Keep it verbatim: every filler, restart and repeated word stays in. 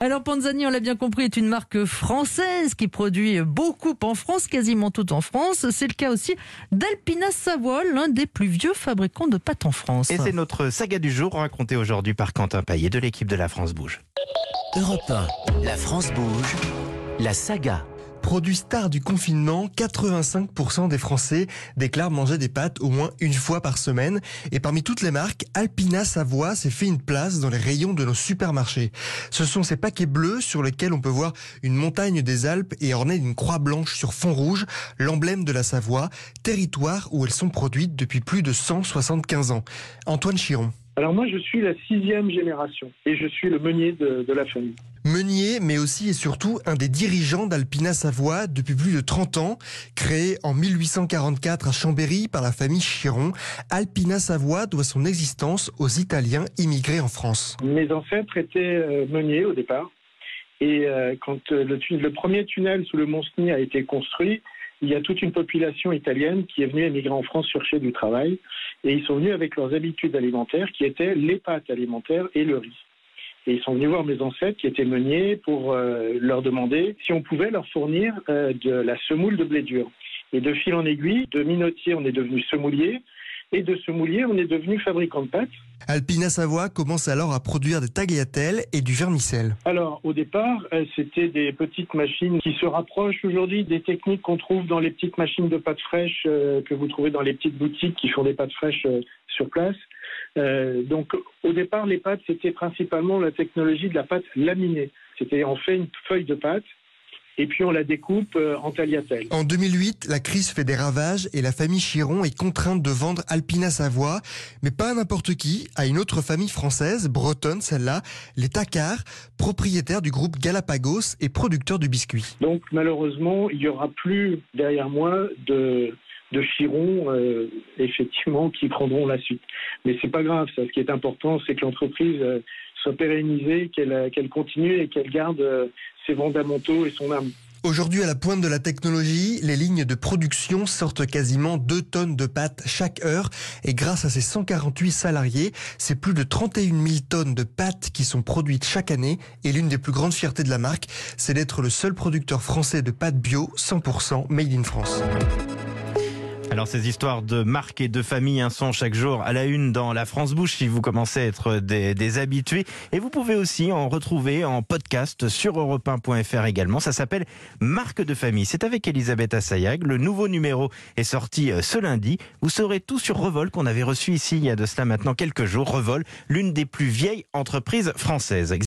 Alors Panzani, on l'a bien compris, est une marque française qui produit beaucoup en France, quasiment tout en France. C'est le cas aussi d'Alpina Savoie, l'un des plus vieux fabricants de pâtes en France. Et c'est notre saga du jour, racontée aujourd'hui par Quentin Paillet de l'équipe de La France Bouge. Europe un, La France Bouge, la saga. Produit star du confinement, quatre-vingt-cinq pour cent des Français déclarent manger des pâtes au moins une fois par semaine. Et parmi toutes les marques, Alpina Savoie s'est fait une place dans les rayons de nos supermarchés. Ce sont ces paquets bleus sur lesquels on peut voir une montagne des Alpes et ornée d'une croix blanche sur fond rouge, l'emblème de la Savoie, territoire où elles sont produites depuis plus de cent soixante-quinze ans. Antoine Chiron. Alors moi, je suis la sixième génération et je suis le meunier de, de la famille. Meunier, mais aussi et surtout un des dirigeants d'Alpina Savoie depuis plus de trente ans. Créé en mille huit cent quarante-quatre à Chambéry par la famille Chiron, Alpina Savoie doit son existence aux Italiens immigrés en France. Mes ancêtres étaient meuniers au départ et quand le, le premier tunnel sous le Mont-Cenis a été construit, il y a toute une population italienne qui est venue émigrer en France chercher du travail et ils sont venus avec leurs habitudes alimentaires qui étaient les pâtes alimentaires et le riz. Et ils sont venus voir mes ancêtres qui étaient meuniers pour euh, leur demander si on pouvait leur fournir euh, de la semoule de blé dur. Et de fil en aiguille, de minotier, on est devenu semoule et de semoule, on est devenu fabricant de pâtes. Alpina Savoie commence alors à produire des tagliatelles et du vermicelle. Alors, au départ, euh, c'était des petites machines qui se rapprochent aujourd'hui des techniques qu'on trouve dans les petites machines de pâtes fraîches euh, que vous trouvez dans les petites boutiques qui font des pâtes fraîches euh, sur place. Euh, donc, au départ, les pâtes, c'était principalement la technologie de la pâte laminée. C'était, on fait une feuille de pâte et puis on la découpe euh, en tagliatelle. En deux mille huit, la crise fait des ravages et la famille Chiron est contrainte de vendre Alpina Savoie, mais pas à n'importe qui, à une autre famille française, bretonne celle-là, les Tacquart, propriétaires du groupe Galapagos et producteurs du biscuit. Donc, malheureusement, il n'y aura plus derrière moi de... de Chiron, euh, effectivement, qui prendront la suite. Mais c'est pas grave, ça. Ce qui est important, c'est que l'entreprise euh, soit pérennisée, qu'elle, euh, qu'elle continue et qu'elle garde euh, ses fondamentaux et son âme. Aujourd'hui, à la pointe de la technologie, les lignes de production sortent quasiment deux tonnes de pâtes chaque heure. Et grâce à ces cent quarante-huit salariés, c'est plus de trente et une mille tonnes de pâtes qui sont produites chaque année. Et l'une des plus grandes fiertés de la marque, c'est d'être le seul producteur français de pâtes bio cent pour cent made in France. Alors ces histoires de marques et de famille hein, sont chaque jour à la une dans La France Bouge si vous commencez à être des, des habitués. Et vous pouvez aussi en retrouver en podcast sur europe un point f r également. Ça s'appelle Marque de famille. C'est avec Elisabeth Assayag. Le nouveau numéro est sorti ce lundi. Vous saurez tout sur Revol qu'on avait reçu ici il y a de cela maintenant quelques jours. Revol, l'une des plus vieilles entreprises françaises.